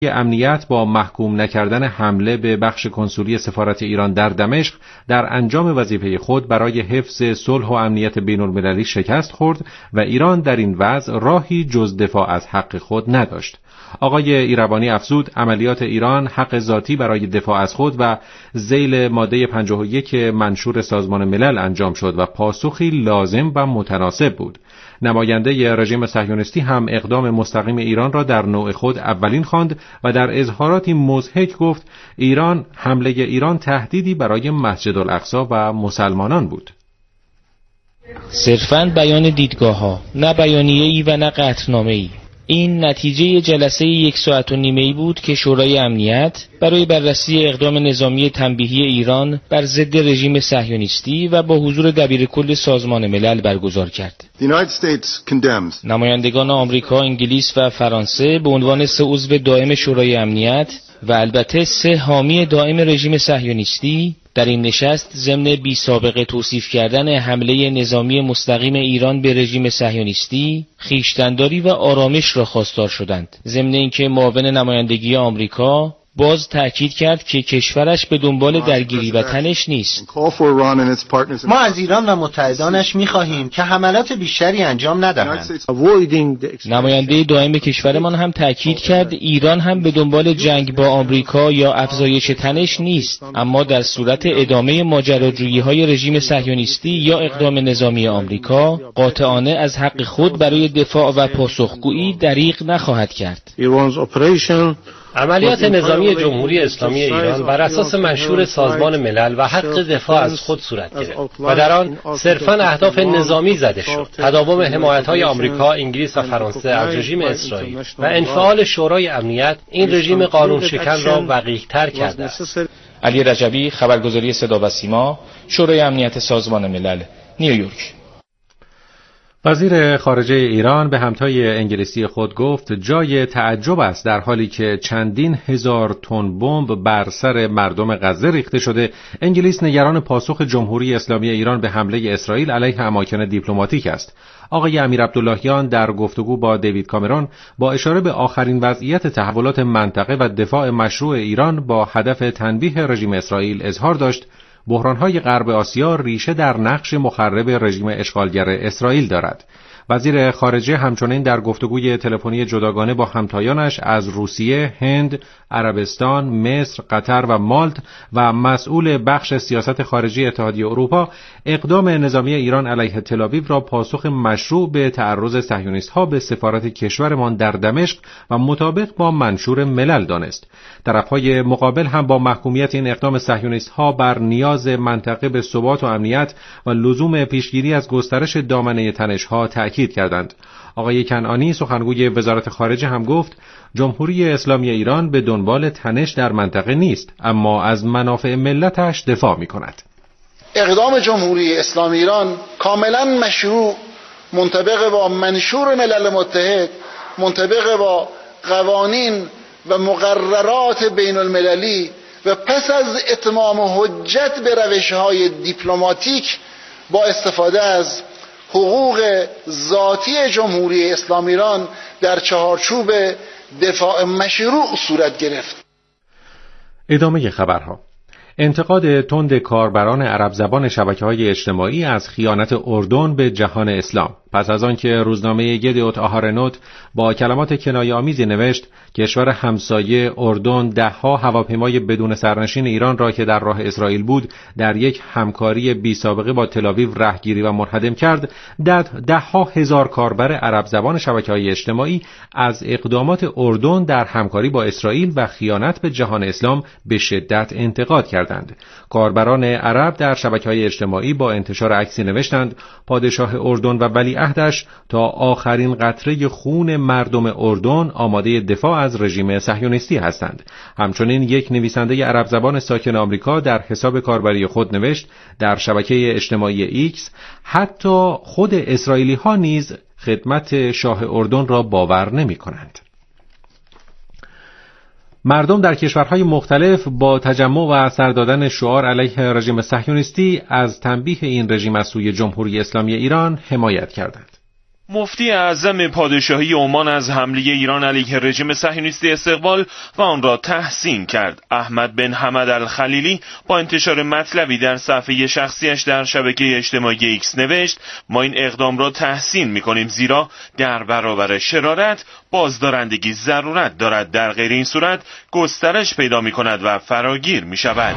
امنیت با محکوم نکردن حمله به بخش کنسولی سفارت ایران در دمشق در انجام وظیفه خود برای حفظ صلح و امنیت بین‌المللی شکست خورد و ایران در این وضع راهی جز دفاع از حق خود نداشت. آقای ایروانی افزود عملیات ایران حق ذاتی برای دفاع از خود و ذیل ماده 51 منشور سازمان ملل انجام شد و پاسخی لازم و متناسب بود. نماینده رژیم صهیونیستی هم اقدام مستقیم ایران را در نوع خود اولین خواند و در اظهاراتی مضحک گفت حمله ایران تهدیدی برای مسجد الاقصی و مسلمانان بود. صرفاً بیان دیدگاه‌ها، نه بیانیه‌ای و نه قطعنامه‌ای. این نتیجه جلسه 1 ساعت و نیمه‌ای بود که شورای امنیت برای بررسی اقدام نظامی تنبیهی ایران بر ضد رژیم صهیونیستی و با حضور دبیرکل سازمان ملل برگزار کرد. نمایندگان آمریکا، انگلیس و فرانسه به عنوان 3 عضو دائم شورای امنیت و البته 3 حامی دائم رژیم صهیونیستی در این نشست ضمن بی سابقه توصیف کردن حمله نظامی مستقیم ایران به رژیم صهیونیستی، خویشتن‌داری و آرامش را خواستار شدند. ضمن اینکه معاون نمایندگی آمریکا باز تأکید کرد که کشورش به دنبال درگیری و تنش نیست. ما از ایران و متحدانش می‌خواهیم که حملات بیشتری انجام ندهند. نماینده دائم کشورمان هم تأکید کرد ایران هم به دنبال جنگ با آمریکا یا افزایش تنش نیست، اما در صورت ادامه ماجراجویی‌های رژیم صهیونیستی یا اقدام نظامی آمریکا قاطعانه از حق خود برای دفاع و پاسخگویی دریغ نخواهد کرد. عملیات نظامی جمهوری اسلامی ایران بر اساس منشور سازمان ملل و حق دفاع از خود صورت گرفت و در آن صرفاً اهداف نظامی زده شد. تداوم حمایت‌های آمریکا، انگلیس و فرانسه از رژیم اسرائیل و انفعال شورای امنیت این رژیم قانون شکن را وقیح‌تر کرده است. علی رجبی، خبرگزاری صدا و سیما، شورای امنیت سازمان ملل، نیویورک. وزیر خارجه ایران به همتای انگلیسی خود گفت جای تعجب است در حالی که چندین هزار تن بمب بر سر مردم غزه ریخته شده، انگلیس نگران پاسخ جمهوری اسلامی ایران به حمله اسرائیل علیه اماکن دیپلماتیک است. آقای امیر عبداللهیان در گفتگو با دیوید کامرون با اشاره به آخرین وضعیت تحولات منطقه و دفاع مشروع ایران با هدف تنبیه رژیم اسرائیل اظهار داشت بحران‌های غرب آسیا ریشه در نقش مخرب رژیم اشغالگر اسرائیل دارد. وزیر خارجه همچنین در گفتگوی تلفنی جداگانه با همتایانش از روسیه، هند، عربستان، مصر، قطر و مالت و مسئول بخش سیاست خارجی اتحادیه اروپا اقدام نظامی ایران علیه تل‌آویو را پاسخ مشروع به تعرض صهیونیست‌ها به سفارت کشورمان در دمشق و مطابق با منشور ملل دانست. طرف‌های مقابل هم با محکومیت این اقدام صهیونیست‌ها بر نیاز منطقه به ثبات و امنیت و لزوم پیشگیری از گسترش دامنه تنش‌ها تأکید کردند. آقای کنعانی سخنگوی وزارت خارجه هم گفت جمهوری اسلامی ایران به دنبال تنش در منطقه نیست، اما از منافع ملتش دفاع می‌کند. اقدام جمهوری اسلامی ایران کاملا مشروع، منطبق با منشور ملل متحد، منطبق با قوانین و مقررات بین المللی و پس از اتمام حجت به روش‌های دیپلماتیک با استفاده از حقوق ذاتی جمهوری اسلامی ایران در چهارچوب دفاع مشروع صورت گرفت. ادامه خبرها. انتقاد تند کاربران عرب زبان شبکه‌های اجتماعی از خیانت اردن به جهان اسلام پس از آن که روزنامه یدیوت آهارنوت با کلمات کنایه‌آمیزی نوشت کشور همسایه اردن ده‌ها هواپیمای بدون سرنشین ایران را که در راه اسرائیل بود در یک همکاری بی سابقه با تل‌آویو رهگیری و منهدم کرد، ده‌ها هزار کاربر عرب زبان شبکه‌های اجتماعی از اقدامات اردن در همکاری با اسرائیل و خیانت به جهان اسلام به شدت انتقاد کردند. کاربران عرب در شبکه‌های اجتماعی با انتشار عکسی نوشتند پادشاه اردن و ولیعهدش تا آخرین قطره خون مردم اردن آماده دفاع از رژیم صهیونیستی هستند. همچنین یک نویسنده عرب زبان ساکن آمریکا در حساب کاربری خود نوشت در شبکه اجتماعی ایکس حتی خود اسرائیلی ها نیز خدمت شاه اردن را باور نمی کنند. مردم در کشورهای مختلف با تجمع و سر دادن شعار علیه رژیم صهیونیستی از تنبیه این رژیم از سوی جمهوری اسلامی ایران حمایت کردند. مفتی اعظم پادشاهی عمان از حمله ایران علیه رژیم صهیونیستی استقبال و آن را تحسین کرد. احمد بن حمد الخلیلی با انتشار مطلبی در صفحه شخصیش در شبکه اجتماعی ایکس نوشت: ما این اقدام را تحسین می‌کنیم، زیرا در برابر شرارت بازدارندگی ضرورت دارد، در غیر این صورت گسترش پیدا می‌کند و فراگیر می‌شود.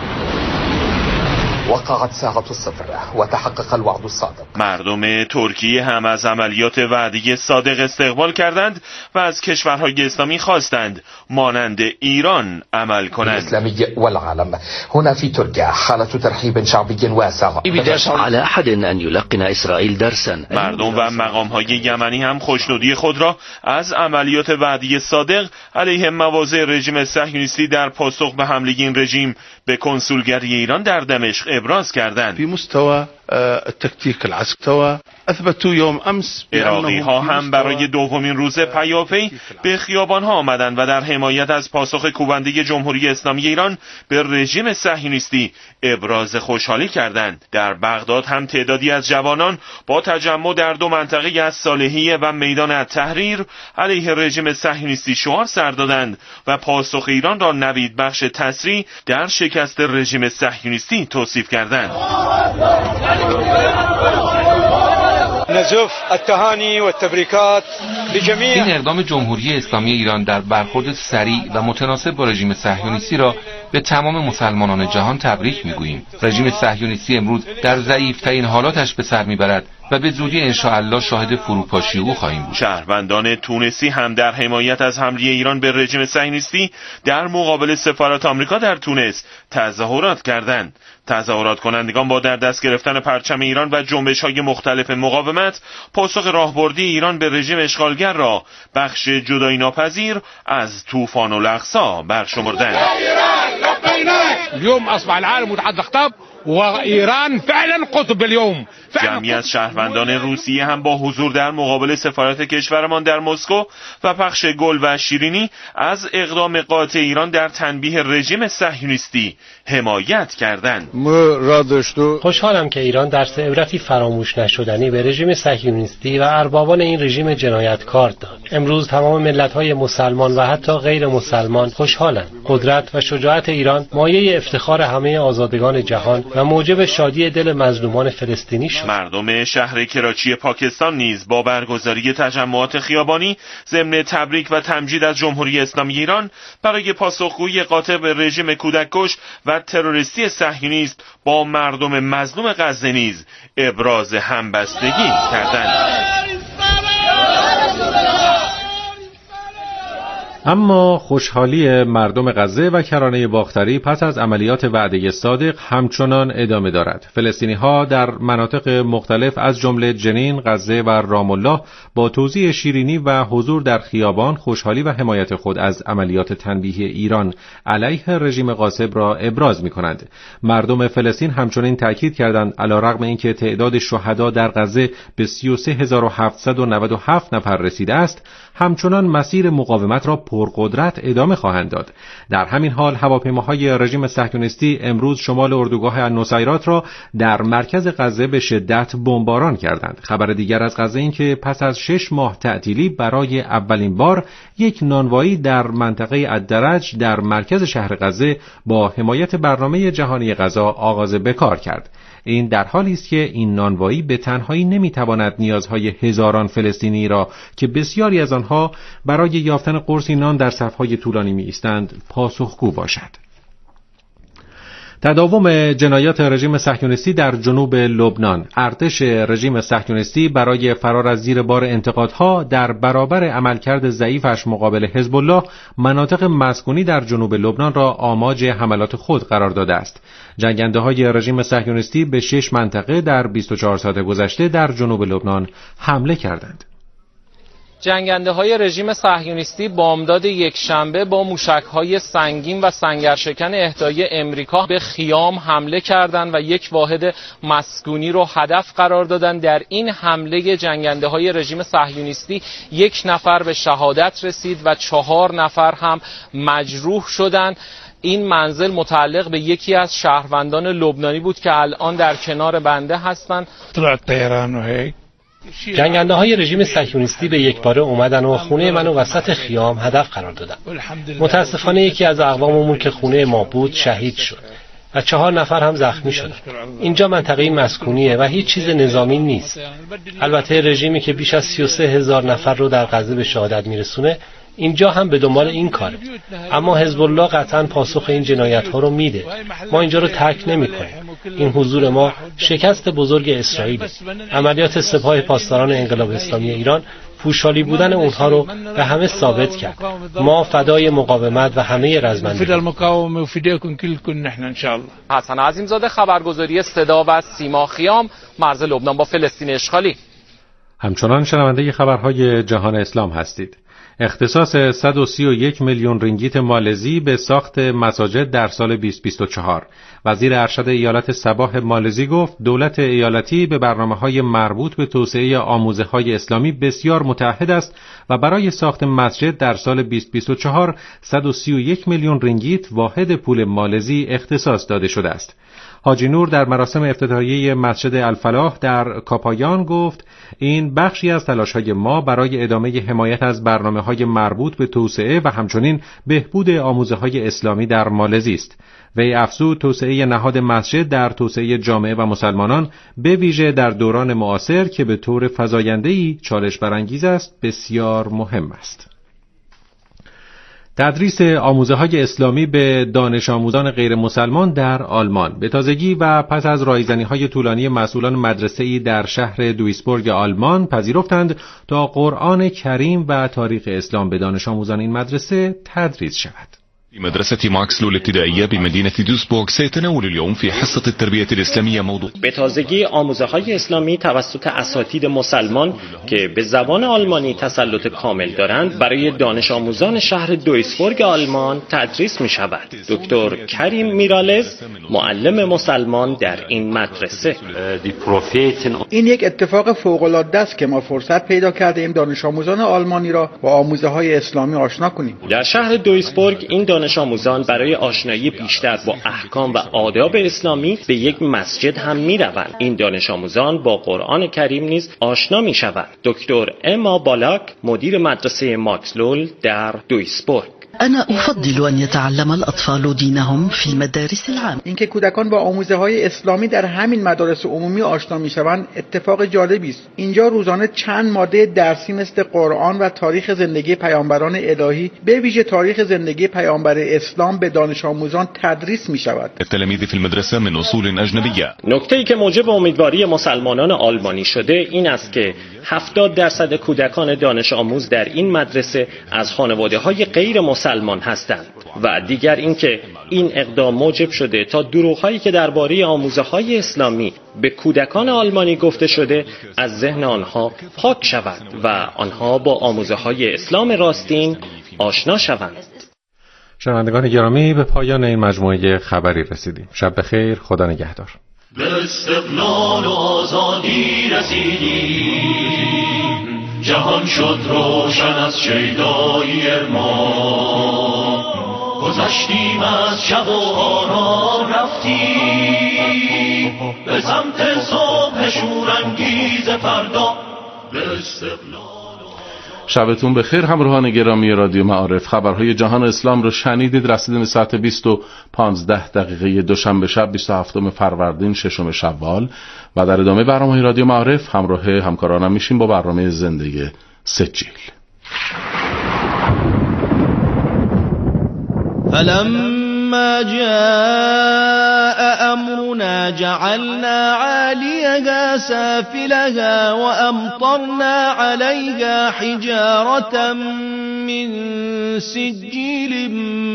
وقعت ساعة الصفر وتحقق الوعد الصادق. مردم ترکیه هم از عملیات وعده صادق استقبال کردند و از کشورهای اسلامی خواستند مانند ایران عمل کنند. الإسلامي والعالم هنا في تركيا حالة ترحيب شعبي واسع. على أحد أن يلقن إسرائيل درسا. مردم و مقام‌های یمنی هم خوشنودی خود را از عملیات وعده صادق علیه مواضع رژیم صهیونیستی در پاسخ به حمله این رژیم به کنسولگری ایران در دمشق ابراز کردند. في مستوى التكتيك العسكري اثبتوا يوم امس عراقی ها هم برای دومین روز پیاپی به خیابان ها آمدند و در حمایت از پاسخ کوبنده جمهوری اسلامی ایران به رژیم صهیونیستی ابراز خوشحالی کردند. در بغداد هم تعدادی از جوانان با تجمع در دو منطقه از صالحیه و میدان التحریر علیه رژیم صهیونیستی شعار سر دادند و پاسخ ایران را نوید بخش تسریع در شکست رژیم صهیونیستی توصیف کردند. نزف التهاني والتبریکات لجميع. این اقدام جمهوری اسلامی ایران در برخورد سریع و متناسب با رژیم صهیونیستی را به تمام مسلمانان جهان تبریک میگوییم. رژیم صهیونیستی امروز در ضعیف‌ترین حالاتش به سر میبرد و به زودی انشاءالله شاهد فروپاشی او خواهیم بود. شهروندان تونسی هم در حمایت از حمله ایران به رژیم صهیونیستی در مقابل سفارت آمریکا در تونس تظاهرات کردند. تظاهرات کنندگان با در دست گرفتن پرچم ایران و جنبش‌های مختلف مقاومت پاسخ راهبردی ایران به رژیم اشغالگر را بخش جدایی ناپذیر از طوفان الاقصی برشمردند. اليوم اصبح العالم متحدث خطاب وإيران فعلا قطب اليوم. جمعی از شهروندان روسیه هم با حضور در مقابل سفارت کشورمان در مسکو و پخش گل و شیرینی از اقدام قاطع ایران در تنبیه رژیم صهیونیستی حمایت کردند. خوشحالم که ایران درس عبرتی فراموش نشدنی به رژیم صهیونیستی و اربابان این رژیم جنایتکار داد. امروز تمام ملت‌های مسلمان و حتی غیر مسلمان خوشحالند. قدرت و شجاعت ایران مایه افتخار همه آزادگان جهان و موجب شادی دل مظلومان فلسطینی شد. مردم شهر کراچی پاکستان نیز با برگزاری تجمعات خیابانی ضمن تبریک و تمجید از جمهوری اسلامی ایران برای پاسخگویی قاطع به رژیم کودککش و تروریستی صهیونیست با مردم مظلوم غزه نیز ابراز همبستگی کردند. اما خوشحالی مردم غزه و کرانه باختری پس از عملیات وعده صادق همچنان ادامه دارد. فلسطینی‌ها در مناطق مختلف از جمله جنین، غزه و رام الله با توزیع شیرینی و حضور در خیابان خوشحالی و حمایت خود از عملیات تنبیه ایران علیه رژیم غاصب را ابراز می‌کنند. مردم فلسطین همچنین تاکید کردند علیرغم اینکه تعداد شهدا در غزه به 33797 نفر رسیده است، همچنان مسیر مقاومت را پرقدرت ادامه خواهند داد. در همین حال هواپیماهای رژیم صهیونیستی امروز شمال اردوگاه النصیرات را در مرکز غزه به شدت بمباران کردند. خبر دیگر از غزه این که پس از 6 ماه تعطیلی برای اولین بار یک نانوایی در منطقه الدرج در مرکز شهر غزه با حمایت برنامه جهانی غذا آغاز به کار کرد. این در حالی است که این نانوایی به تنهایی نمیتواند نیازهای هزاران فلسطینی را که بسیاری از آنها برای یافتن قرصی نان در صف‌های طولانی می ایستند پاسخگو باشد. تداوم جنایات رژیم صهیونیستی در جنوب لبنان. ارتش رژیم صهیونیستی برای فرار از زیر بار انتقادها در برابر عملکرد ضعیفش مقابل حزب الله مناطق مسکونی در جنوب لبنان را آماج حملات خود قرار داده است. جنگنده‌های رژیم صهیونیستی به 6 منطقه در 24 ساعت گذشته در جنوب لبنان حمله کردند. جنگنده‌های رژیم صهیونیستی بامداد یکشنبه با موشک‌های سنگین و سنگرشکن اهدای امریکا به خیام حمله کردند و یک واحد مسکونی را هدف قرار دادند. در این حمله جنگنده‌های رژیم صهیونیستی 1 نفر به شهادت رسید و 4 نفر هم مجروح شدند. این منزل متعلق به یکی از شهروندان لبنانی بود که الان در کنار بنده هستند. جنگنده های رژیم صهیونیستی به یکباره اومدن و خونه منو وسط خیام هدف قرار دادن. متاسفانه یکی از اقواممون که خونه ما بود شهید شد و 4 نفر هم زخمی شدن. اینجا منطقه مسکونیه و هیچ چیز نظامی نیست. البته رژیمی که بیش از 33,000 نفر رو در غزه به شهادت میرسونه اینجا هم به دنبال این کاره. اما حزب الله قطعاً پاسخ این جنایت‌ها رو میده. ما اینجا رو ترک نمی‌کنیم. این حضور ما شکست بزرگ اسرائیل. عملیات سپاه پاسداران انقلاب اسلامی ایران پوشالی بودن اونها رو به همه ثابت کرد. ما فدای مقاومت و همه رزمندگان. حسن عظیمزاده، خبرگزاری صدا و سیما، خیام، مرز لبنان با فلسطین اشغالی. همچنان شنونده خبرهای جهان اسلام هستید. اختصاص 131 میلیون رینگیت مالزی به ساخت مساجد در سال 2024. وزیر ارشد ایالت سباه مالزی گفت دولت ایالتی به برنامه‌های مربوط به توسعه آموزه‌های اسلامی بسیار متعهد است و برای ساخت مسجد در سال 2024 131 میلیون رینگیت واحد پول مالزی اختصاص داده شده است. حاجی نور در مراسم افتتاحیه مسجد الفلاح در کاپایان گفت این بخشی از تلاش‌های ما برای ادامه حمایت از برنامه‌های مربوط به توسعه و همچنین بهبود آموزه‌های اسلامی در مالزی است. وی افزود توسعه نهاد مسجد در توسعه جامعه و مسلمانان به ویژه در دوران معاصر که به طور فزاینده‌ای چالش برانگیز است بسیار مهم است. تدریس آموزه‌های اسلامی به دانش آموزان غیر مسلمان در آلمان به تازگی و پس از رایزنی‌های طولانی مسئولان مدرسه‌ای در شهر دویسبورگ آلمان پذیرفتند تا قرآن کریم و تاریخ اسلام به دانش آموزان این مدرسه تدریس شود. في مدرسة ماكسلو الابتدائية بمدينة دويسبورغ سيتناول اليوم في حصة التربية الإسلامية موضوع به تازگی آموزه‌های اسلامی توسط اساتید مسلمان که به زبان آلمانی تسلط کامل دارند برای دانش آموزان شهر دویسبورگ آلمان تدریس می شود. دکتر کریم میرالز معلم مسلمان در این مدرسه. این یک اتفاق فوق‌العاده است که ما فرصت پیدا کرده ایم دانش آموزان آلمانی را با آموزه‌های اسلامی آشنا کنیم. در شهر دویسبورگ این دانش آموزان برای آشنایی بیشتر با احکام و آداب اسلامی به یک مسجد هم می روند. این دانش آموزان با قرآن کریم نیز آشنا می شوند. دکتر اما بالاک مدیر مدرسه ماکسلول در دویسبورگ: أنا أفضل أن يتعلم الأطفال دينهم في المدارس العامة. اینکه کودکان با آموزه‌های اسلامی در همین مدارس عمومی آشنا می‌شوند اتفاق جالبی است. اینجا روزانه چند ماده درسی مثل قرآن و تاریخ زندگی پیامبران الهی به ویژه تاریخ زندگی پیامبر اسلام به دانش آموزان تدریس می‌شود. التلاميذ في المدرسة من أصول أجنبية. نکته‌ای که موجب امیدواری مسلمانان آلمانی شده این است که 70% کودکان دانش آموز در این مدرسه از خانواده‌های غیر مسلمان هستند و دیگر اینکه این اقدام موجب شده تا دروغ‌هایی که درباره آموزه‌های اسلامی به کودکان آلمانی گفته شده از ذهن آنها پاک شود و آنها با آموزه‌های اسلام راستین آشنا شوند. شنوندگان گرامی به پایان این مجموعه خبری رسیدیم. شب بخیر، خدا نگهدار. به استقلال و آزادی رسیدیم، جهان شد روشن از شیدایی ما، گذشتیم از شب و آرام رفتیم به سمت صبح شورانگیز فردا. به استقلال شبتون بخیر همراهان گرامی رادیو معارف. خبرهای جهان اسلام رو شنیدید. رسیدیم به ساعت 20:15 دوشنبه شب 27 فروردین 6 شوال و در ادامه برنامه رادیو معارف همراه همکارانم میشیم با برنامه زندگی سجیل. فلما جاء أمرنا جعلنا عاليها سافلها وأمطرنا عليها حجارة من سجيل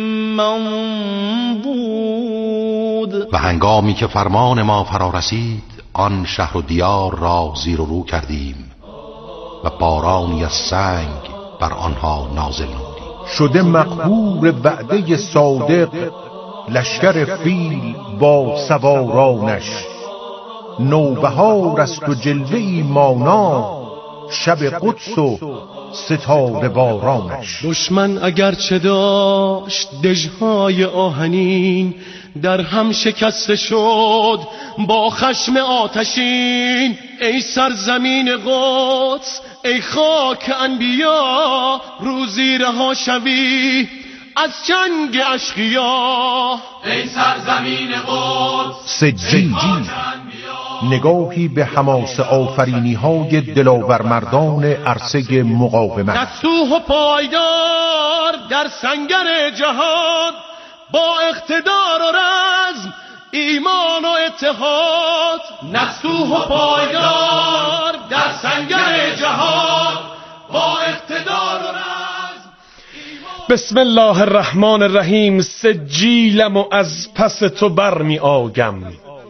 منضود. و هنگامی که فرمان ما فرا رسید آن شهر و دیار را زیر و رو کردیم و بارانی از سنگ بر آنها نازل نمودیم. شده مقهور وعده صادق لشکر فیل با سوارانش. نوبهار است و جلوه‌ای مانا شب قدس و ستاره بارانش. دشمن اگرچه داشت دژهای آهنین، در هم شکسته شد با خشم آتشین. ای سرزمین قدس، ای خاک انبیا، روزی رها شوی از جنگ اشقیا. ای سرزمین قدس، سجی نگاهی به حماس آفرینی های دلاور مردان عرصه مقاومت. نصوح و پایدار در سنگر جهان، با اقتدار و رزم، ایمان و اتحاد. نصوح و پایدار در سنگر جهان، با اقتدار و رزم. بسم الله الرحمن الرحیم. سجیلم و از پس تو برمی آیم،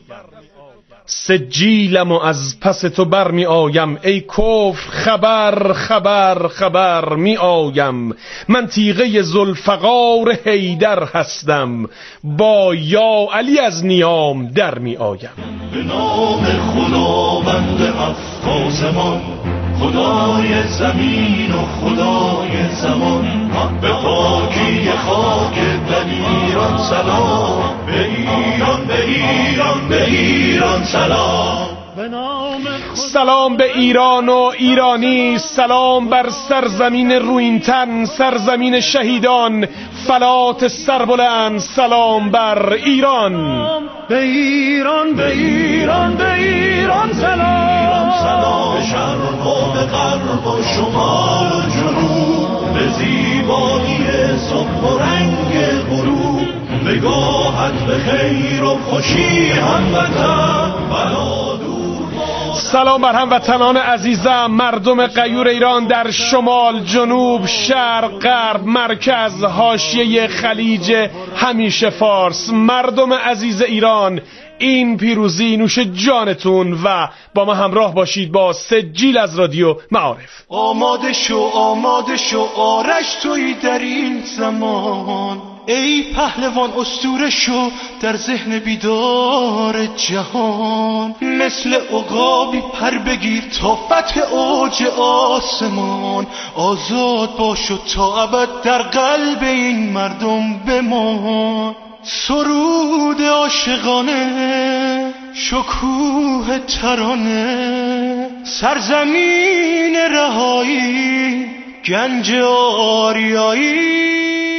سجیلم و از پس تو برمی آیم. ای کفر خبر خبر خبر می آیم. من تیغه ذوالفقار حیدر هستم، با یا علی از نیام در می آیم. به نام خداوند هفت آسمان، خدای زمین و خدای زمان، به پاکی خاک ایران سلام. به ایران، به ایران، به ایران سلام. سلام به ایران و ایرانی، سلام بر سرزمین رویینتن، سرزمین شهیدان، فلات سربلند. سلام بر ایران. به ایران، به ایران، به ایران سلام. سلام به شرق و به غرب و شمال و جنوب، به زیبایی صبح و رنگ غروب. نگاهت به خیر و خوشی هموطن، سلام بر هموطنان عزیزم، مردم غیور ایران در شمال، جنوب، شرق، غرب، مرکز، حاشیه خلیج همیشه فارس. مردم عزیز ایران، این پیروزی نوش جانتون و با ما همراه باشید با سجیل از رادیو معارف. آماده شو آرش توی در این زمان. ای پهلوان اسطوره شو در ذهن بیدار جهان. مثل عقابی پر بگیر تا فتح اوج آسمان. آزاد باش و تا ابد در قلب این مردم بمان. سرود عاشقانه، شکوه ترانه، سرزمین رهایی، گنج آریایی.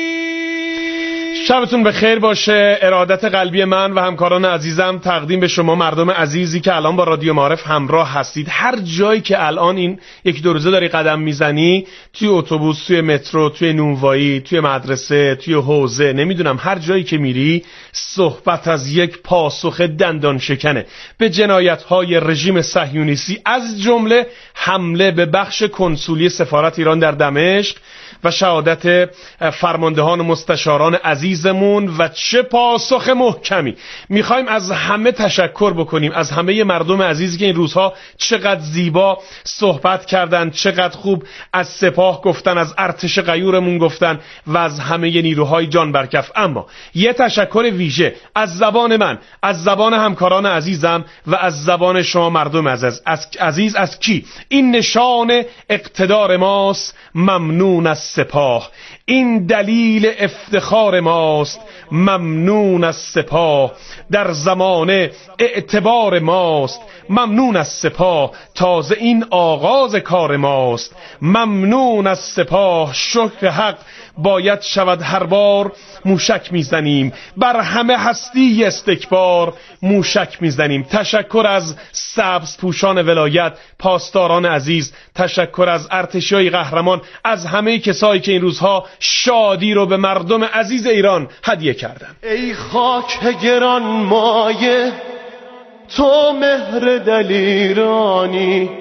شبتون بخیر باشه. ارادت قلبی من و همکاران عزیزم تقدیم به شما مردم عزیزی که الان با رادیو معارف همراه هستید. هر جایی که الان این یک دو روزه داری قدم میزنی، توی اتوبوس، توی مترو، توی نونوایی، توی مدرسه، توی حوزه، نمیدونم هر جایی که میری، صحبت از یک پاسخ دندان شکنه به جنایت‌های رژیم صهیونیستی، از جمله حمله به بخش کنسولی سفارت ایران در دمشق و شهادت فرماندهان و مستشاران عزیزمون. و چه پاسخ محکمی. میخوایم از همه تشکر بکنیم، از همه مردم عزیزی که این روزها چقدر زیبا صحبت کردن، چقدر خوب از سپاه گفتن، از ارتش غیورمون گفتن و از همه نیروهای جان برکف. اما یه تشکر ویژه از زبان من، از زبان همکاران عزیزم و از زبان شما مردم عزیز. از کی؟ این نشان اقتدار ماست، ممنون از سپاه. این دلیل افتخار ماست، ممنون از سپاه. در زمانه اعتبار ماست، ممنون از سپاه. تازه این آغاز کار ماست، ممنون از سپاه. شکر حق باید شود هر بار، موشک میزنیم بر همه هستی استکبار، موشک میزنیم. تشکر از سبز پوشان ولایت، پاسداران عزیز، تشکر از ارتشیای قهرمان، از همه کسایی که این روزها شادی رو به مردم عزیز ایران هدیه کردن. ای خاک گران مایه، تو مهر دلیرانی،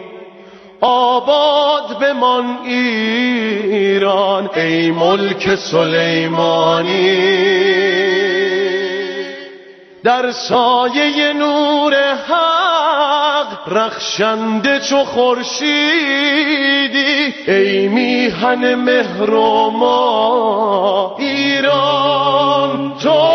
آباد بمان ایران. ای ملک سلیمانی، در سایه نور حق رخشنده چو خورشیدی. ای میهن مهر و ما ایران، تو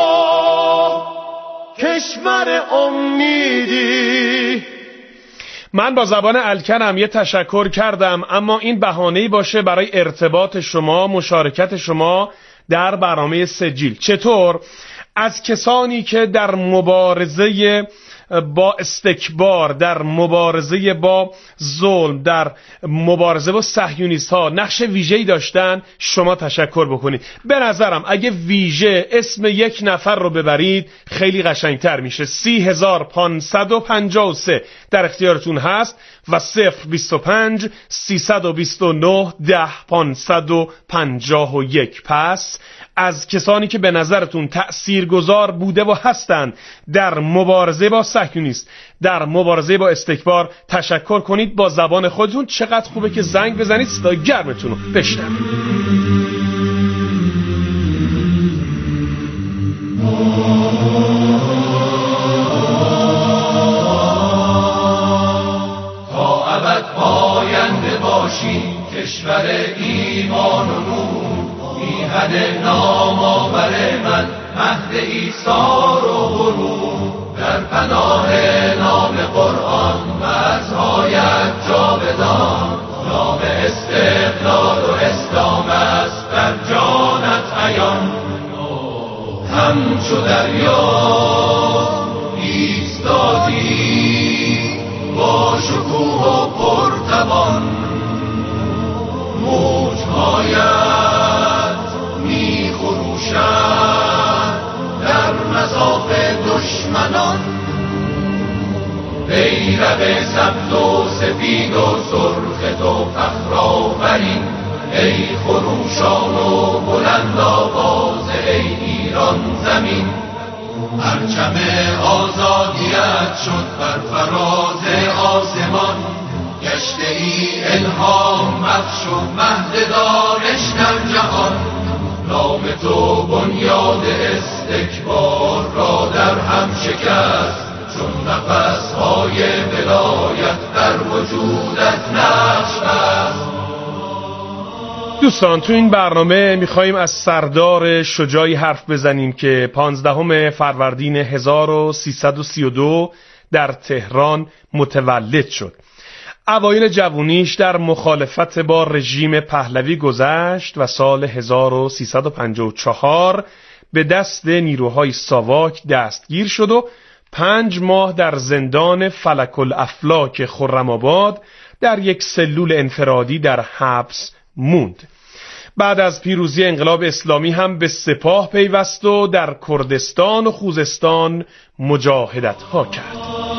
کشور امیدی. من با زبان الکنم یه تشکر کردم، اما این بهانه‌ای باشه برای ارتباط شما، مشارکت شما در برنامه سجیل. چطور؟ از کسانی که در مبارزه با استکبار، در مبارزه با ظلم، در مبارزه با صهیونیست ها نقش ویژه‌ای داشتن شما تشکر بکنید. به نظرم اگه ویژه اسم یک نفر رو ببرید خیلی قشنگتر میشه. 30553 در اختیارتون هست و 025 329 10551. پس از کسانی که به نظرتون تأثیرگذار بوده و هستن در مبارزه با صهیونیست، در مبارزه با استکبار تشکر کنید با زبان خودتون. چقدر خوبه که زنگ بزنید صدای گرمتون رو بشنوید. تا ابد پاینده باشی کشور ایمان و نور، میهن نامآور من مهد ایثار و غرور، در پناه نام قرآن مرزهایت جاودان، نام استقلال و اسلام است در جانت عیان. همچو دریا ایستادی با شکوه و پرتوان، موجهایت میخروشند در مصاف دشمنان. بیرق سبز و سفید و سرخ تو فخرآفرین، ای خروشان و بلند آواز ای ایران زمین. پرچم آزادیت شد بر فراز آسمان، گشته ای الهام بخش و مهد دانش در جهان. نام تو بنیاد استکبار را در هم شکست، چون نفسهای ولایت در وجودت نقش بست. دوستان، تو این برنامه میخواییم از سردار شجاعی حرف بزنیم که 15 فروردین 1332 در تهران متولد شد. اوایل جوونیش در مخالفت با رژیم پهلوی گذشت و سال 1354 به دست نیروهای ساواک دستگیر شد و 5 ماه در زندان فلک الافلاک خرم‌آباد در یک سلول انفرادی در حبس موند. بعد از پیروزی انقلاب اسلامی هم به سپاه پیوست و در کردستان و خوزستان مجاهدت ها کرد.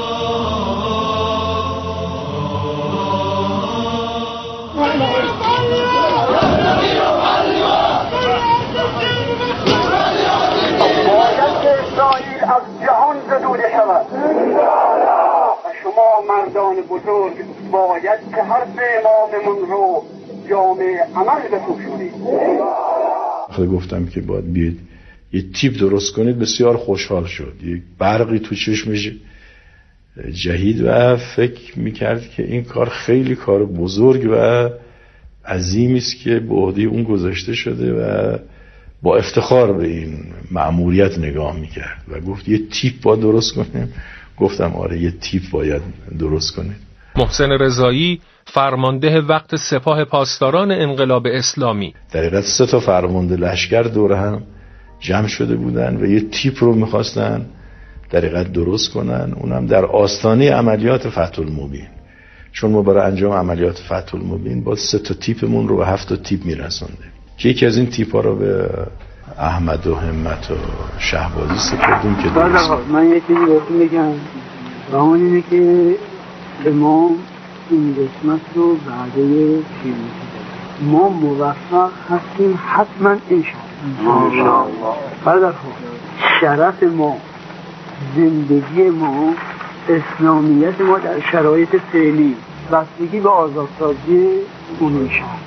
از جهان زدوده شود و شما مردان بزرگ باید که حرف اماممون رو جامعه عمل بپوشونید. وقتی گفتم که باید بیاید یه تیپ درست کنید بسیار خوشحال شد. یک برقی تو چشمش جهید و فکر میکرد که این کار خیلی کار بزرگ و عظیمی است که به عهده اون گذاشته شده و با افتخار به این مأموریت نگاه میکرد و گفت یه تیپ باید درست کنیم. گفتم آره یه تیپ باید درست کنیم. محسن رضایی فرمانده وقت سپاه پاسداران انقلاب اسلامی. در حقیقت 3 تا فرمانده لشکر دور هم جمع شده بودن و یه تیپ رو میخواستن در حقیقت درست کنن، اونم در آستانه عملیات فتح المبین. چون ما برای انجام عملیات فتح المبین با 3 تا تیپمون رو به 7 تا تیپ میرسوندیم که یکی از این تیپ ها رو به احمد و همت و شهبازی سپردیم که درست کنیم. من یه چیزی بهتون بگم و اون اینه که به ما این قسمت رو بعده پیروزی ما موفق هستیم حتما انشاءالله. برادر شرف ما، زندگی ما، اسلامیت ما در شرایط فعلی بستگی به آزادسازی اون شهر.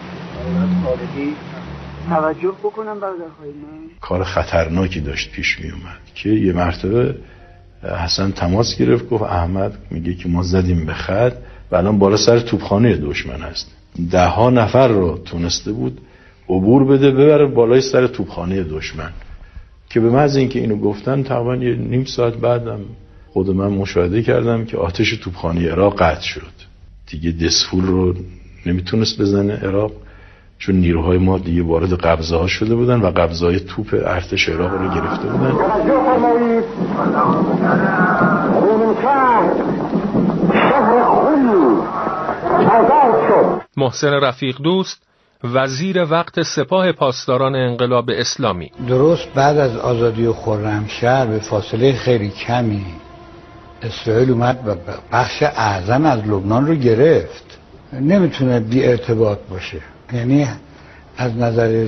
توجه بکنم برادرخواهی من کار خطرناکی داشت پیش می اومد که یه مرتبه حسن تماس گرفت گفت احمد میگه که ما زدیم به خط و الان بالا سر توپخانه دشمن هست. 10 نفر رو تونسته بود عبور بده ببره بالای سر توپخانه دشمن که به محض اینکه اینو گفتن تقریبا 1.5 ساعت بعدم خود من مشاهده کردم که آتش توپخانه عراق قطع شد. دیگه دسفول رو نمیتونست بزنه عراق، چون نیروهای ما دیگه وارد قبضه ها شده بودن و قبضه های توپ ارتش عراق رو گرفته بودن. محسن رفیق دوست، وزیر وقت سپاه پاسداران انقلاب اسلامی: درست بعد از آزادی خرمشهر به فاصله خیلی کمی اسرائیل اومد و بخش اعظم از لبنان رو گرفت. نمیتونه بی ارتباط باشه، یعنی از نظر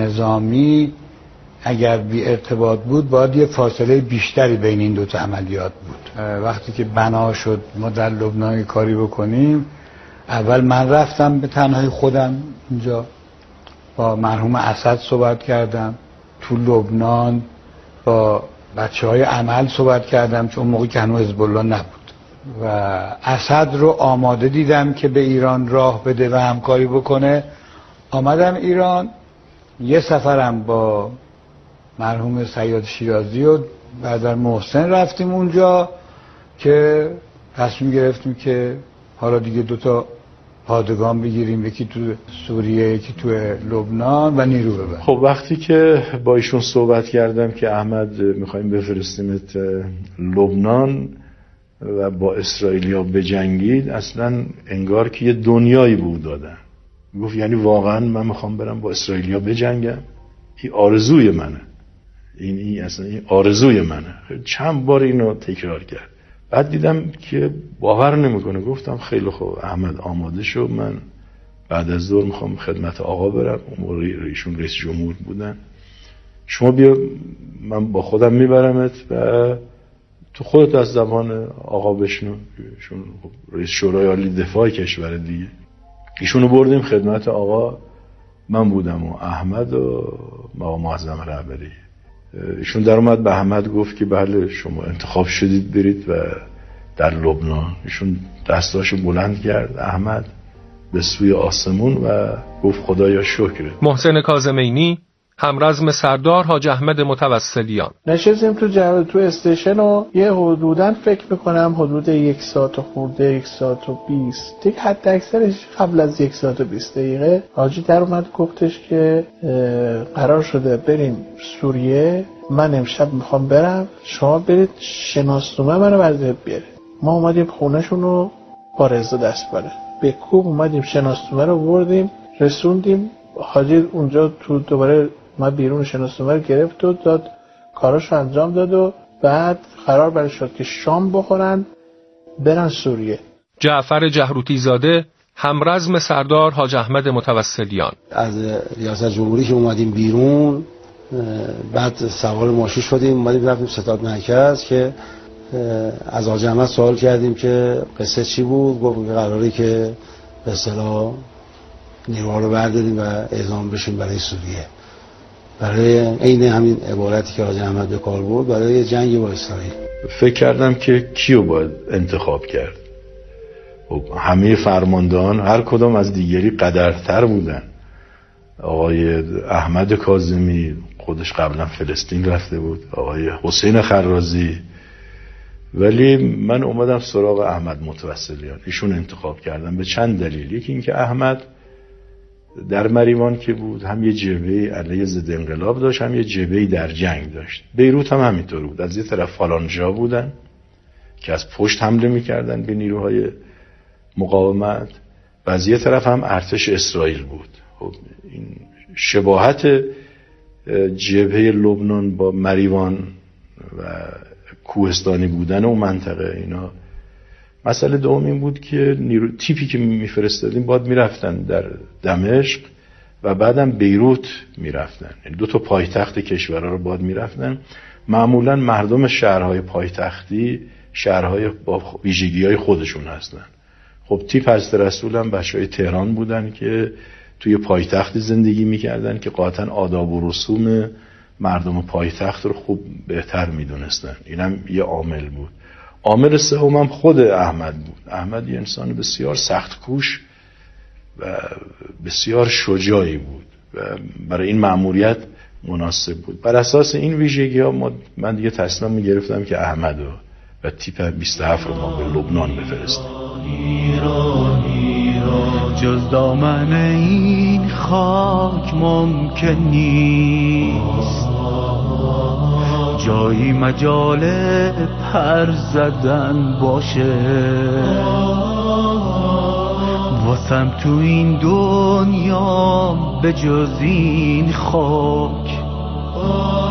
نظامی اگر بی ارتباط بود باید یه فاصله بیشتری بین این دوتا عملیات بود. وقتی که بنا شد ما در لبنان کاری بکنیم، اول من رفتم به تنهایی خودم اینجا با مرحوم اسد صحبت کردم، تو لبنان با بچه‌های عمل صحبت کردم چون موقعی که هنوز حزب الله نبود و اسد رو آماده دیدم که به ایران راه بده و همکاری بکنه. آمدم ایران، یه سفرم با مرحوم سیاد شیرازی و برادر محسن رفتیم اونجا که تصمیم گرفتیم که حالا دیگه دوتا پادگان بگیریم، یکی تو سوریه یکی تو لبنان و نیرو ببریم. خب وقتی که با ایشون صحبت کردم که احمد میخوایم بفرستیمت لبنان و با اسرائیلیا بجنگید، اصلا انگار که یه دنیایی بود دادن. گفت یعنی واقعا من میخوام برم با اسرائیلیا بجنگم؟ این آرزوی منه، این اصلا این آرزوی منه. چند بار اینو تکرار کرد. بعد دیدم که باور نمیکنه. گفتم خیلی خوب احمد آماده شو، من بعد از ظهر میخوام خدمت آقا برم. اون موقع ایشون رئیس جمهور بودن. شما بیا من با خودم میبرمت و تو خودت از زبان آقا بشنو. ایشون رئیس شورای عالی دفاع کشور دیگه. ایشونو بردیم خدمت آقا، من بودم و احمد و آقا معظم رهبری. ایشون در اومد به احمد گفت که بله شما انتخاب شدید برید و در لبنان. ایشون دستاشو بلند کرد احمد به سوی آسمون و گفت خدایا شکر. محسن کاظمینی، همرزم سردار حاج احمد متوسلیان: نشستیم تو استیشن و یه حدوداً فکر میکنم حدود 1 ساعت خورده، 1 ساعت و 20 دیگه، حتی اکثرش قبل از 1 ساعت و 20 دقیقه حاجی در اومد گفتش که قرار شده بریم سوریه، من امشب میخوام برم، شما برید شناسنامه منو بردارید بیارید. ما اومدیم خونه‌شون با رضا دستبره به کوب اومدیم شناسنامه رو بردیم رسوندیم. حاجی اونجا تو دوباره ما بیرون شناسنامه رو گرفت و داد، کاراشو انجام داد و بعد قرار برای شد که شام بخورن برن سوریه. جعفر جهروتی زاده، همرزم سردار حاج احمد متوسلیان: از ریاست جمهوری که اومدیم بیرون، بعد سوار ماشین شدیم اومدیم رفتیم ستاد مرکز که از حاج احمد سوال کردیم که قصه چی بود. گفت قراره که به اصطلاح نیروها رو برداریم و اعزام بشیم برای سوریه، برای عین همین عبارتی که حاج احمد به کار برد، برای جنگ با اسرائیل. فکر کردم که کیو باید انتخاب کرد. همه فرماندهان هر کدام از دیگری قدرتر بودن. آقای احمد کاظمی خودش قبلا فلسطین رفته بود، آقای حسین خرازی، ولی من اومدم سراغ احمد متوسلیان. ایشون انتخاب کردم به چند دلیل. یکی اینکه احمد در مریوان که بود هم یه جبهه علیه ضد انقلاب داشت، هم یه جبهه در جنگ داشت. بیروت هم همینطور بود. از یه طرف فالانجا بودن که از پشت حمله میکردن به نیروهای مقاومت و از یه طرف هم ارتش اسرائیل بود. خب این شباهت جبهه لبنان با مریوان و کوهستانی بودن اون منطقه، اینا. مسئله دوم این بود که نیرو تیپی که میفرستادیم باید میرفتن در دمشق و بعدم بیروت میرفتن، یعنی 2 تا پایتخت کشورها رو باید میرفتن. معمولا مردم شهرهای پایتختی شهرهای با ویژگی‌های خودشون هستن. خب تیپ حضرت رسول هم بچهای تهران بودن که توی پایتختی زندگی میکردن که قاطعا آداب و رسوم مردم پایتخت رو خوب بهتر میدونستن. اینم یه عامل بود. عامل سوم هم خود احمد بود. احمد یه انسان بسیار سخت کوش و بسیار شجاعی بود و برای این مأموریت مناسب بود. بر اساس این ویژگی‌ها من دیگه تصمیم گرفتم که احمدو و تیپ 27 رو ما به لبنان بفرستیم. جز دامن این خاک ممکن نیست جایی مجال پر زدن باشه، واسم تو این دنیا به جز این خاک